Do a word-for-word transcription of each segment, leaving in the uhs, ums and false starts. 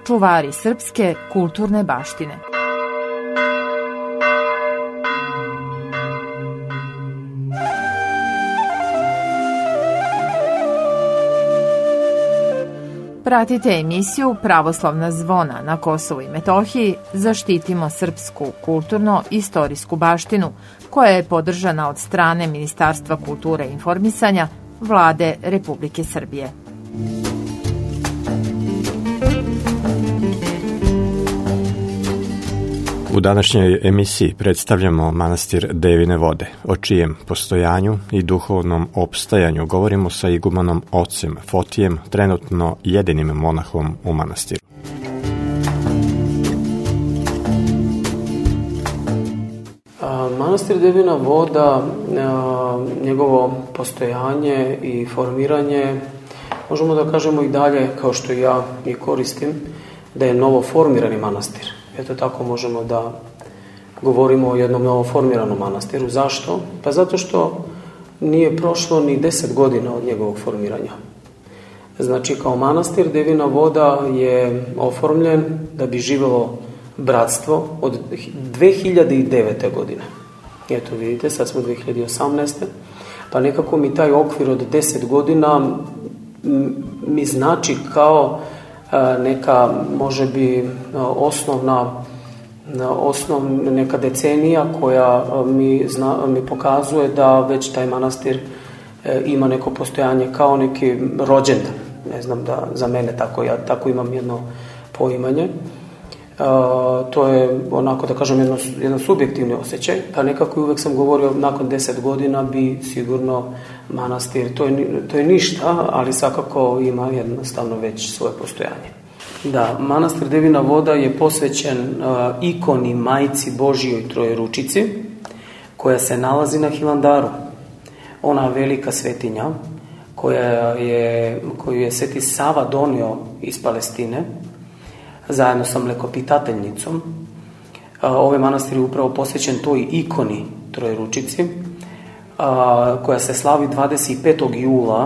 čuvari srpske kulturne baštine. Pratite emisiju Pravoslavna zvona na Kosovu i Metohiji. Zaštitimo srpsku kulturno-istorijsku baštinu, koja je podržana od strane Ministarstva kulture i informisanja Vlade Republike Srbije. U današnjoj emisiji predstavljamo manastir Devine vode, o čijem postojanju i duhovnom opstajanju govorimo sa igumanom ocem Fotijem, trenutno jedinim monahom u manastiru. Manastir Devina voda, njegovo postojanje i formiranje, možemo da kažemo i dalje, kao što ja i koristim, da je novo formirani manastir. Eto tako možemo da govorimo o jednom novoformiranom manastiru. Zašto? Pa zato što nije prošlo ni deset godina od njegovog formiranja. Znači, kao manastir Devina voda je oformljen da bi živelo bratstvo od dve hiljade devete. godine. Eto vidite, sad smo dve hiljade osamnaeste. Pa nekako mi taj okvir od deset godina mi znači kao neka, može bi, osnovna, osnov, neka decenija koja mi, zna, mi pokazuje da već taj manastir ima neko postojanje kao neki rođendan. Ne znam, da za mene tako, ja tako imam jedno poimanje. Uh, to je onako, da kažem, jedno, jedan subjektivni osjećaj, pa nekako uvek sam govorio nakon deset godina bi sigurno manastir, to je, to je ništa, ali svakako ima jednostavno već svoje postojanje. Da, manastir Devina voda je posvećen uh, ikoni Majci Božijoj Trojeručici, koja se nalazi na Hilandaru. Ona velika svetinja koja je, koju je Sveti Sava donio iz Palestine zajedno sa mlekopitateljnicom. Ovaj manastir je upravo posvećen toj ikoni Trojeručici, koja se slavi dvadeset petog jula,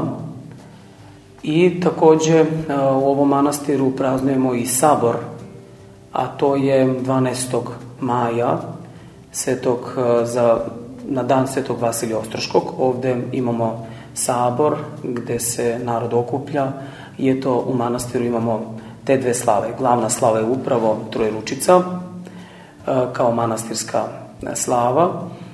i takođe u ovom manastiru praznujemo i sabor, a to je dvanaestog maja svetog, za, na dan Svetog Vasilija Ostroškog. Ovde imamo sabor gde se narod okuplja i eto u manastiru imamo te dve slave. Glavna slava je upravo Trojeručica kao manastirska slava.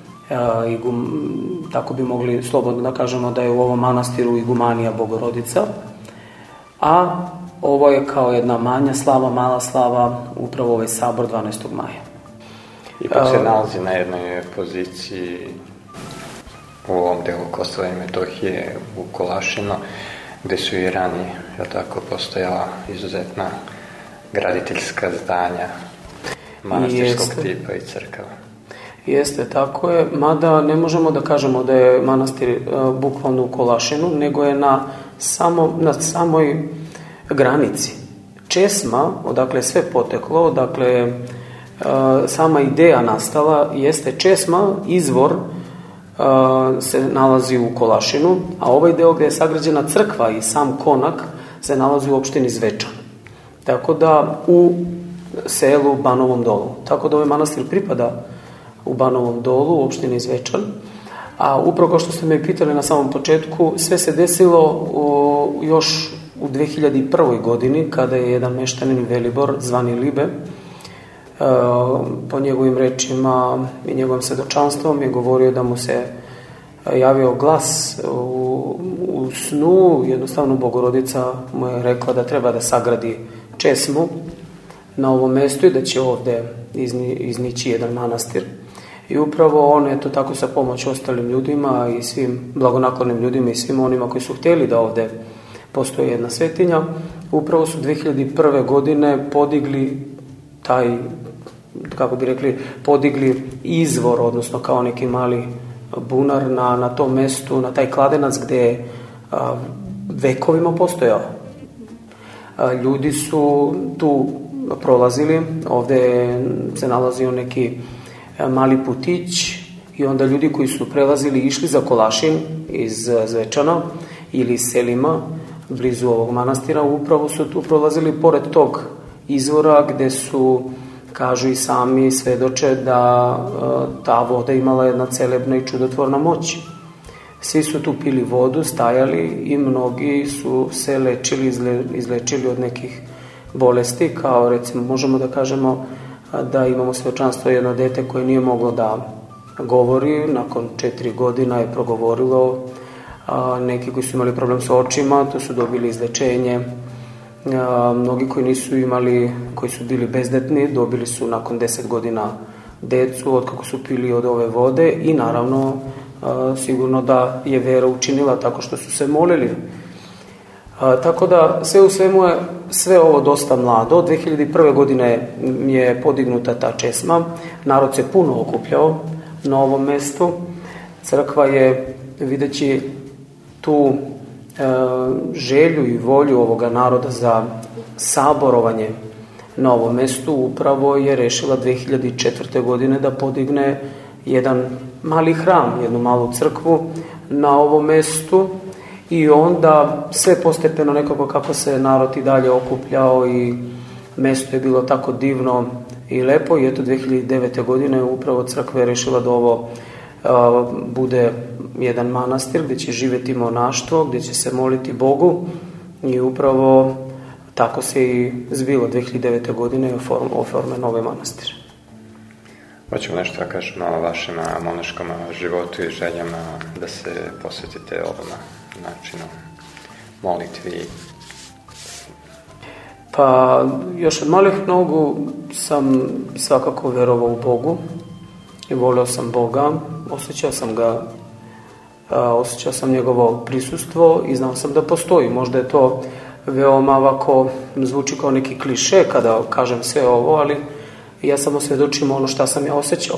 Tako bi mogli slobodno da kažemo da je u ovom manastiru igumanija Bogorodica, a ovo je kao jedna manja slava, mala slava, upravo ovaj sabor dvanaestog maja. Ipak se nalazi na jednoj poziciji u ovom delu Kosova i Metohije, u Kolašinu, gde su i ranije, je tako, postojala izuzetna graditeljska zdanja manastirskog Jeste. tipa i crkava. Jeste, tako je, mada ne možemo da kažemo da je manastir uh, bukvalno u Kolašinu, nego je na, samo, na samoj granici. Česma, odakle je sve poteklo, odakle uh, sama ideja nastala, jeste Česma, izvor uh, se nalazi u Kolašinu, a ovaj deo gde je sagrađena crkva i sam konak se nalazi u opštini Zvečan. Tako da u selu Banovom Dolu. Tako da ovaj manastir pripada u Banovom Dolu, u opštini Zvečan. A upravo kao što ste me pitali na samom početku, sve se desilo u, još u dve hiljade prvoj. godini, kada je jedan meštanin Velibor, zvani Libe, po njegovim rečima i njegovim svedočanstvom je govorio da mu se javio glas u, u snu. Jednostavno Bogorodica mu je rekla da treba da sagradi česmu na ovom mestu i da će ovde izni, iznići jedan manastir. I upravo on, eto tako, sa pomoć ostalim ljudima i svim blagonaklonim ljudima i svim onima koji su htjeli da ovde postoji jedna svetinja, upravo su dve hiljade prve. godine podigli taj, kako bi rekli, podigli izvor, odnosno kao neki mali bunar na, na tom mestu, na taj kladenac gde je a, vekovima postojao. A, ljudi su tu prolazili, ovde se nalazio neki mali putić i onda ljudi koji su prelazili i išli za Kolašin iz Zvečana ili selima blizu ovog manastira, upravo su tu prolazili pored tog izvora gde su, kažu i sami svedoče, da ta voda imala jedna celebna i čudotvorna moć. Svi su tu pili vodu, stajali i mnogi su se lečili, izle, izlečili od nekih bolesti, kao recimo možemo da kažemo da imamo svedočanstvo jedno dete koje nije moglo da govori, nakon četiri godina je progovorilo, a, neki koji su imali problem sa očima, to su dobili izlečenje, a, mnogi koji nisu imali, koji su bili bezdetni, dobili su nakon deset godina decu od kako su pili od ove vode i naravno a, sigurno da je vera učinila tako što su se molili. A, tako da sve u svemu je sve ovo dosta mlado. dve hiljade prve. godine je podignuta ta česma, narod se puno okupljao na ovom mestu. Crkva je, videći tu e, želju i volju ovoga naroda za saborovanje na ovom mestu, upravo je rešila dve hiljade četvrte. godine da podigne jedan mali hram, jednu malu crkvu na ovom mestu. I onda sve postepeno nekako kako se narod i dalje okupljao i mesto je bilo tako divno i lepo. I eto dve hiljade devete. godine upravo crkva je rešila da ovo a, bude jedan manastir gde će živeti monaštvo, gde će se moliti Bogu i upravo tako se i zbilo. dve hiljade devete. godine je oformen ovaj manastir. Hoćemo nešto da kažemo o vašem monaškom životu i željama da se posvetite ovom načinu molitvi? Pa još od malih nogu sam svakako verovao u Bogu i volio sam Boga, osjećao sam ga, osjećao sam njegovo prisustvo i znao sam da postoji. Možda je to veoma ovako, zvuči kao neki kliše kada kažem sve ovo, ali ja samo svedočim ono šta sam ja osjećao.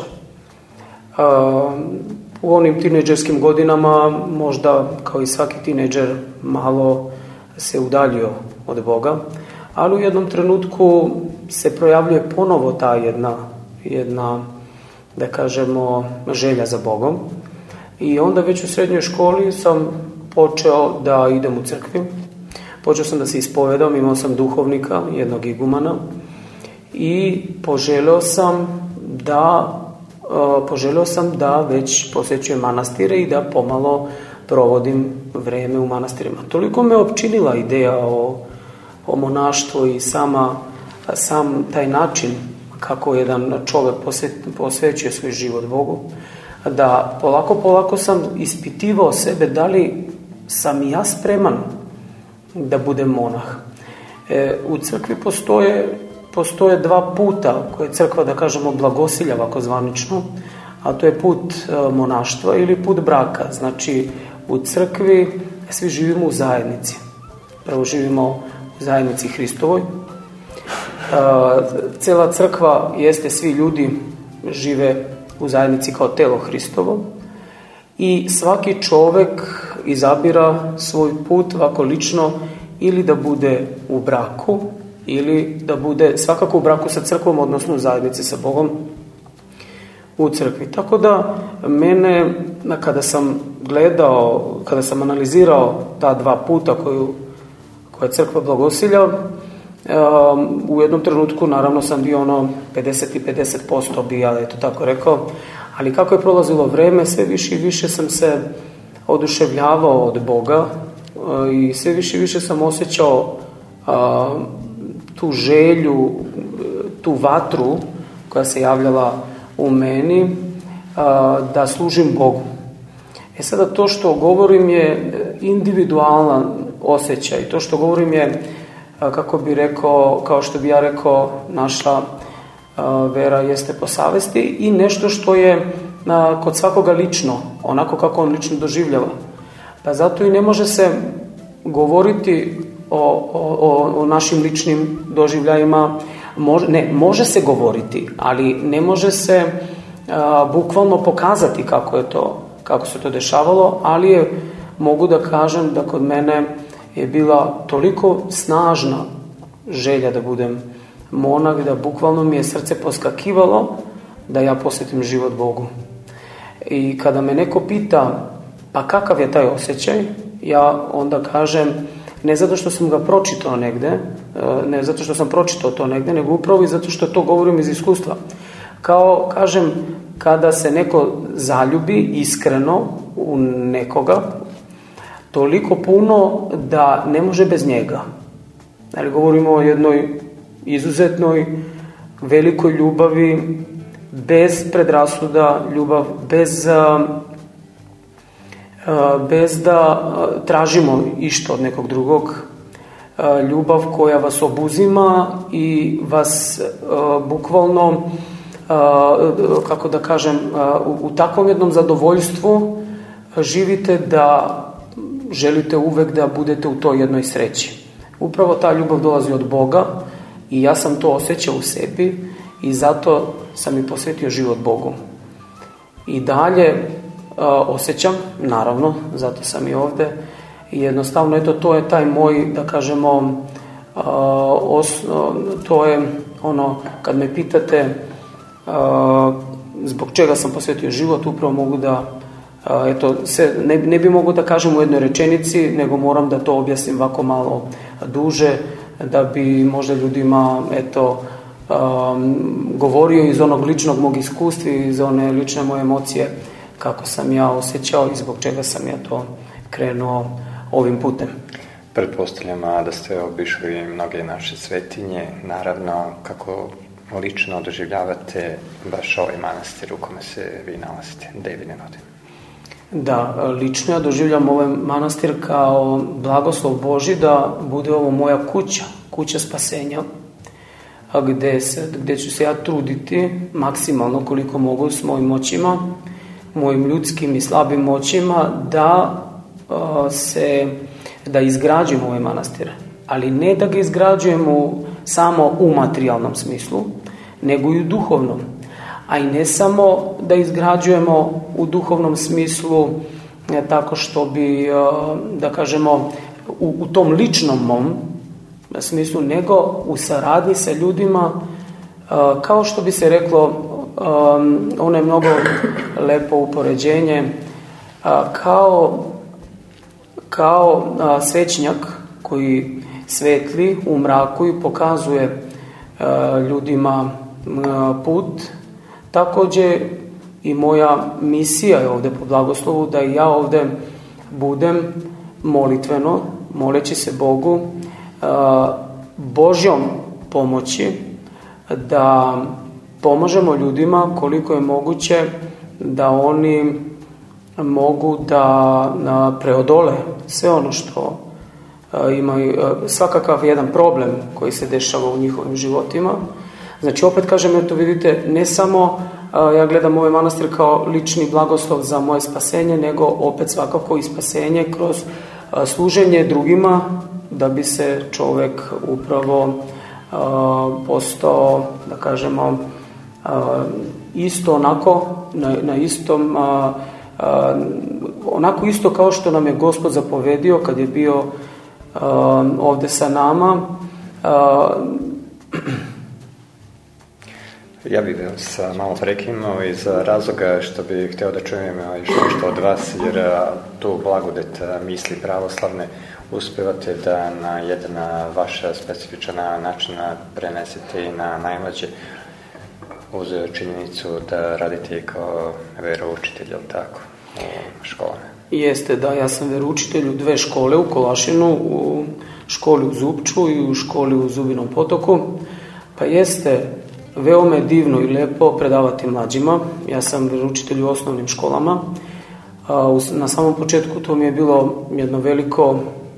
U onim tinejdžerskim godinama možda kao i svaki tinejdžer malo se udaljio od Boga, ali u jednom trenutku se projavljuje ponovo ta jedna, jedna da kažemo, želja za Bogom. I onda već u srednjoj školi sam počeo da idem u crkvi. Počeo sam da se ispovedam, imao sam duhovnika, jednog igumana i poželeo sam da poželeo sam da već posećujem manastire i da pomalo provodim vreme u manastirima. Toliko me opčinila ideja o, o monaštvu i sama, sam taj način kako jedan čovek posvećuje svoj život Bogu, da polako, polako sam ispitivao sebe da li sam i ja spreman da budem monah. E, u crkvi postoje Postoje dva puta koje crkva, da kažemo, blagosilja ovako zvanično, a to je put monaštva ili put braka. Znači, u crkvi svi živimo u zajednici. Prvo živimo u zajednici Hristovoj. Cela crkva jeste, svi ljudi žive u zajednici kao telo Hristovo i svaki čovek izabira svoj put ovako lično ili da bude u braku, ili da bude svakako u braku sa crkvom, odnosno u zajednici sa Bogom u crkvi. Tako da mene, kada sam gledao, kada sam analizirao ta dva puta koju, koja crkva blagosilja, u jednom trenutku naravno sam bio ono pedeset i pedeset posto bi ja eto tako rekao, ali kako je prolazilo vreme, sve više i više sam se oduševljavao od Boga i sve više i više sam osjećao tu želju, tu vatru koja se javljala u meni da služim Bogu. E sada to što govorim je individualan osjećaj. To što govorim je, kako bi rekao, kao što bi ja rekao, naša vera jeste po savesti i nešto što je kod svakoga lično, onako kako on lično doživljava. Pa zato i ne može se govoriti O, o, o našim ličnim doživljajima, može, ne, može se govoriti, ali ne može se a, bukvalno pokazati kako je to, kako se to dešavalo, ali je, mogu da kažem da kod mene je bila toliko snažna želja da budem monah, da bukvalno mi je srce poskakivalo da ja posvetim život Bogu. I kada me neko pita, pa kakav je taj osjećaj, ja onda kažem, Ne zato što sam ga pročitao negde, ne zato što sam pročitao to negde, nego upravo i zato što to govorim iz iskustva. Kao, kažem, kada se neko zaljubi iskreno u nekoga, toliko puno da ne može bez njega. Ali govorimo o jednoj izuzetnoj, velikoj ljubavi, bez predrasuda, ljubav bez, bez da tražimo išta od nekog drugog, ljubav koja vas obuzima i vas bukvalno, kako da kažem, u takvom jednom zadovoljstvu živite da želite uvek da budete u toj jednoj sreći. Upravo ta ljubav dolazi od Boga i ja sam to osjećao u sebi i zato sam i posvetio život Bogu. I dalje uh, osjećam, naravno, zato sam i ovde, i jednostavno, eto, to je taj moj, da kažemo, uh, os, uh, to je ono, kad me pitate uh, zbog čega sam posvetio život, upravo mogu da, uh, eto, se, ne, ne bi mogu da kažem u jednoj rečenici, nego moram da to objasnim ovako malo duže, da bi možda ljudima, eto, Um, govorio iz onog ličnog mog iskustva, iz one lične moje emocije, kako sam ja osjećao i zbog čega sam ja to krenuo ovim putem. Pretpostavljam da ste obišli mnoge naše svetinje, naravno kako lično doživljavate baš ovaj manastir u kome se vi nalazite, Devine vode. Da, lično ja doživljam ovaj manastir kao blagoslov Božji da bude ovo moja kuća, kuća spasenja, Gde, se, gde ću se ja truditi maksimalno koliko mogu s mojim moćima, mojim ljudskim i slabim moćima da uh, se da izgrađujem ovaj manastir, ali ne da ga izgrađujemo samo u materijalnom smislu, nego i u duhovnom. A i ne samo da izgrađujemo u duhovnom smislu ne, tako što bi, uh, da kažemo, u, u tom ličnom mom na smislu, nego u saradnji sa ljudima, kao što bi se reklo, ono je mnogo lepo upoređenje, kao, kao svećnjak koji svetli u mraku i pokazuje ljudima put, takođe i moja misija je ovde po blagoslovu da i ja ovde budem molitveno, moleći se Bogu, Božjom pomoći da pomožemo ljudima koliko je moguće da oni mogu da preodole sve ono što imaju, svakakav jedan problem koji se dešava u njihovim životima. Znači, opet kažem, eto vidite, ne samo ja gledam ovaj manastir kao lični blagoslov za moje spasenje, nego opet svakako i spasenje kroz služenje drugima, da bi se čovek upravo uh, postao, da kažemo, uh, isto onako, na, na istom, uh, uh, onako isto kao što nam je Gospod zapovedio kad je bio uh, ovde sa nama. Uh, Ja bih vas malo prekinuo iz razloga što bih hteo da čujem što, što od vas, jer tu blagodet misli pravoslavne uspevate da na jedan vaš specifičan način prenesete i na najmlađe, uz činjenicu da radite kao veroučitelj, ili tako, u školama. Jeste, da, ja sam veroučitelj u dve škole u Kolašinu, u školi u Zupču i u školi u Zubinom Potoku. Pa jeste veoma je divno i lepo predavati mlađima. Ja sam veroučitelj u osnovnim školama. Na samom početku to mi je bilo jedno veliko,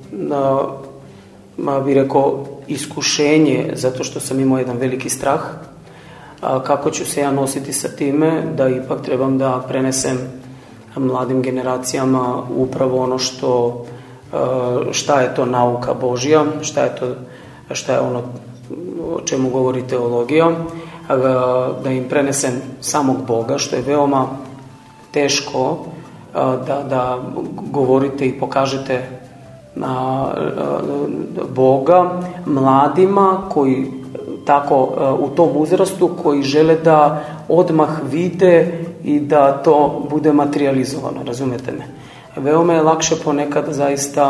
ma bih rekao, iskušenje, zato što sam imao jedan veliki strah. Kako ću se ja nositi sa time, da ipak trebam da prenesem mladim generacijama upravo ono što, šta je to nauka Božja, šta je to, šta je ono o čemu govori teologija, da im prenesem samog Boga, što je veoma teško da, da govorite i pokažete na Boga mladima koji tako u tom uzrastu, koji žele da odmah vide i da to bude materializovano, razumete me. Veoma je lakše ponekad zaista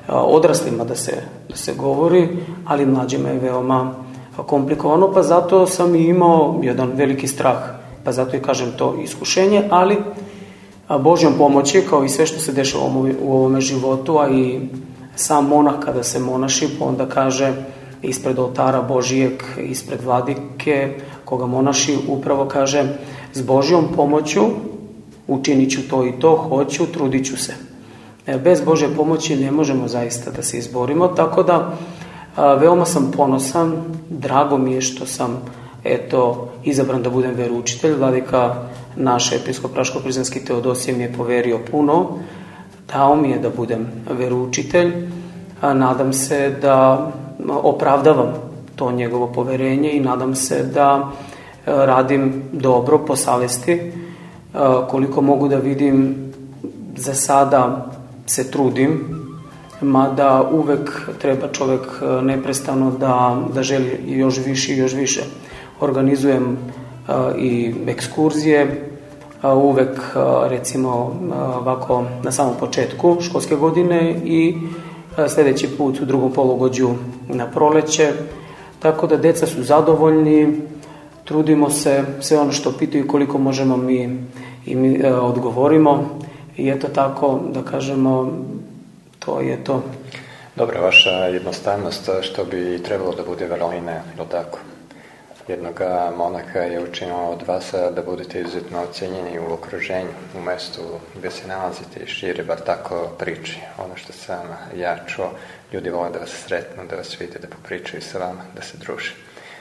odraslima da se, da se govori, ali mlađima je veoma komplikovano, pa zato sam i imao jedan veliki strah, pa zato i kažem to iskušenje, ali Božjom pomoći, kao i sve što se dešava u ovome životu, a i sam monah kada se monaši, pa onda kaže ispred oltara Božijeg, ispred vladike, koga monaši, upravo kaže s Božjom pomoću učinit ću to i to, hoću, trudit ću se. Bez Božje pomoći ne možemo zaista da se izborimo, tako da veoma sam ponosan, drago mi je što sam eto, izabran da budem veroučitelj. Vladika naš episkop Raško-Prizrenski Teodosije mi je poverio puno, dao mi je da budem veroučitelj, a nadam se da opravdavam to njegovo poverenje i nadam se da radim dobro po savesti, koliko mogu da vidim. Za sada se trudim, mada uvek treba čovek neprestano da, da želi još više i još više. Organizujem i ekskurzije, uvek recimo ovako na samom početku školske godine i sljedeći put u drugom polugođu na proleće, tako da deca su zadovoljni, trudimo se, sve ono što pitaju koliko možemo mi i mi e, odgovorimo i eto tako da kažemo, to je to. Dobro, vaša jednostavnost što bi trebalo da bude vrline, ili tako? Jednog monaha je učinilo od vas da budete izuzetno ocenjeni u okruženju, u mestu gdje se nalazite i šire, bar tako priči. Ono što sam ja čuo, ljudi vole da vas sretnu, da vas vide, da popričaju sa vama, da se druže.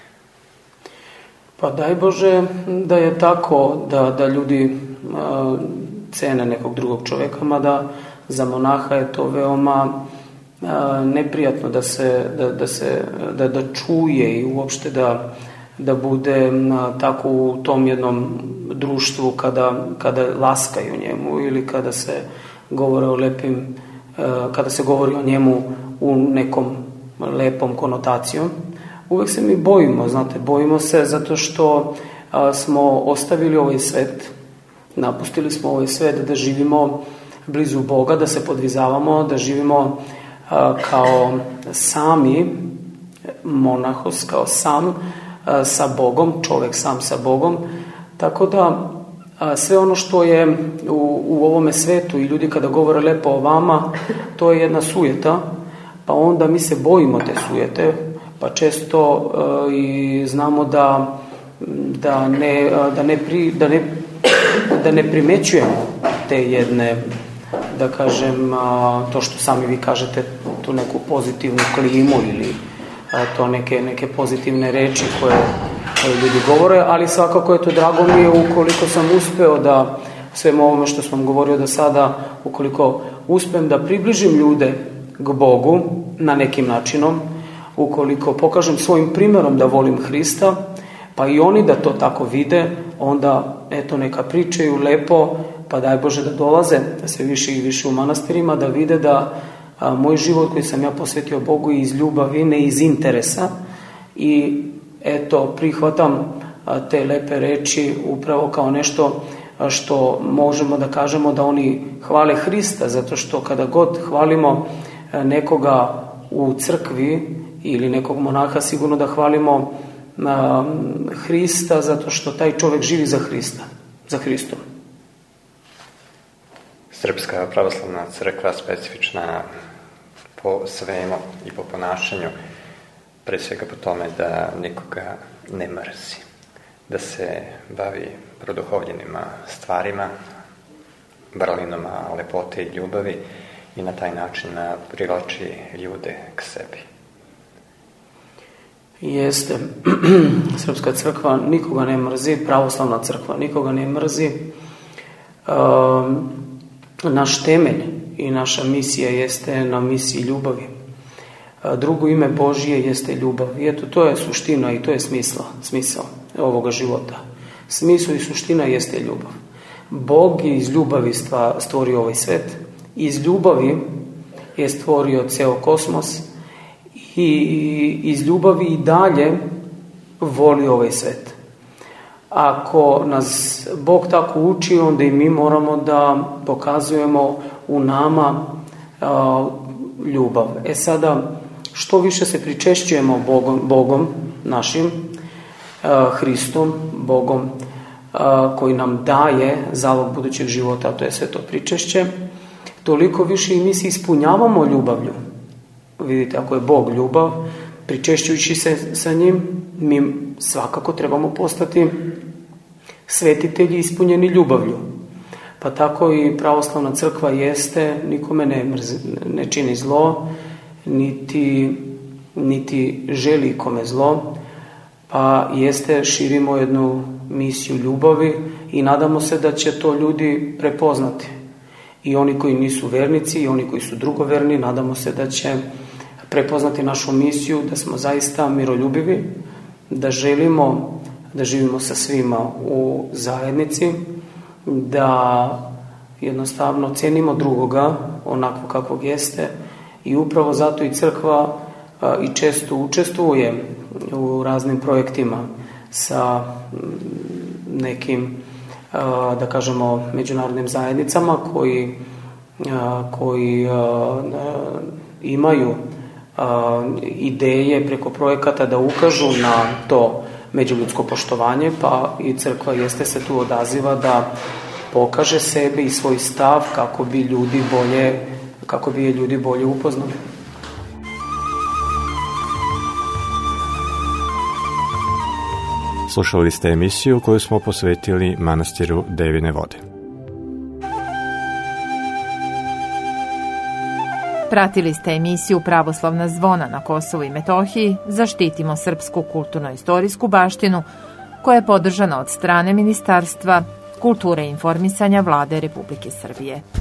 Pa daj Bože da je tako, da, da ljudi a, cene nekog drugog čovjeka, mada za monaha je to veoma a, neprijatno da se, da, da, se da, da čuje i uopšte da da bude a, tako u tom jednom društvu kada, kada laskaju njemu ili kada se govore o lepim, a, kada se govori o njemu u nekom lepom konotacijom. Uvek se mi bojimo, znate, bojimo se zato što a, smo ostavili ovaj svet, napustili smo ovaj svet da živimo blizu Boga, da se podvizavamo, da živimo a, kao sami monahos, kao sam a, sa Bogom, čovjek sam sa Bogom, tako da a, sve ono što je u, u ovome svetu i ljudi kada govore lepo o vama, to je jedna sujeta, pa onda mi se bojimo te sujete, pa često uh, i znamo da, da, ne, da, ne pri, da, ne, da ne primećujemo te jedne, da kažem, uh, to što sami vi kažete, tu neku pozitivnu klimu ili uh, to neke, neke pozitivne reči koje, koje ljudi govore, ali svakako je to drago mi je ukoliko sam uspeo da svemu ovome što sam govorio do sada, ukoliko uspem da približim ljude k Bogu na nekim načinom, ukoliko pokažem svojim primjerom da volim Hrista, pa i oni da to tako vide, onda eto neka pričaju lepo, pa daj Bože da dolaze sve više i više u manastirima, da vide da a, moj život koji sam ja posvetio Bogu iz ljubavi, ne iz interesa, i eto prihvatam a, te lepe reči upravo kao nešto a, što možemo da kažemo da oni hvale Hrista, zato što kada god hvalimo a, nekoga u crkvi ili nekog monaha, sigurno da hvalimo a, Hrista, zato što taj čovjek živi za Hrista, za Hristom. Srpska pravoslavna crkva specifična po svemu i po ponašanju, pre svega po tome da nikoga ne mrzi, da se bavi produhovljenim stvarima, vrlinama lepote i ljubavi i na taj način privlači ljude k sebi. Jeste. Srpska crkva nikoga ne mrzi, pravoslavna crkva nikoga ne mrzi. E, naš temelj i naša misija jeste na misiji ljubavi. E, drugo ime Božije jeste ljubav. I eto, to je suština i to je smisla, smisao ovoga života. Smisao i suština jeste ljubav. Bog je iz ljubavi stvorio ovaj svet. Iz ljubavi je stvorio ceo kosmos i iz ljubavi i dalje voli ovaj svet. Ako nas Bog tako uči, onda i mi moramo da pokazujemo u nama ljubav. E sada, što više se pričešćujemo Bogom, Bogom našim, Hristom, Bogom koji nam daje zalog budućeg života, a to je sve to pričešće, toliko više i mi se ispunjavamo ljubavlju. Vidite, ako je Bog ljubav, pričešćujući se sa njim, mi svakako trebamo postati svetitelji ispunjeni ljubavlju. Pa tako i pravoslavna crkva jeste, nikome ne, mrzi, ne čini zlo, niti, niti želi kome zlo, pa jeste, širimo jednu misiju ljubavi i nadamo se da će to ljudi prepoznati. I oni koji nisu vernici i oni koji su drugoverni, nadamo se da će prepoznati našu misiju, da smo zaista miroljubivi, da želimo da živimo sa svima u zajednici, da jednostavno cenimo drugoga onako kakvog jeste i upravo zato i crkva i često učestvuje u raznim projektima sa nekim, da kažemo, međunarodnim zajednicama koji, koji imaju ideje preko projekata da ukažu na to međuljudsko poštovanje, pa i crkva jeste se tu odaziva da pokaže sebe i svoj stav kako bi ljudi bolje, kako bi je ljudi bolje upoznali. Slušali ste emisiju koju smo posvetili manastiru Devine vode. Pratili ste emisiju Pravoslavna zvona na Kosovu i Metohiji Zaštitimo srpsku kulturno-istorijsku baštinu, koja je podržana od strane Ministarstva kulture i informisanja Vlade Republike Srbije.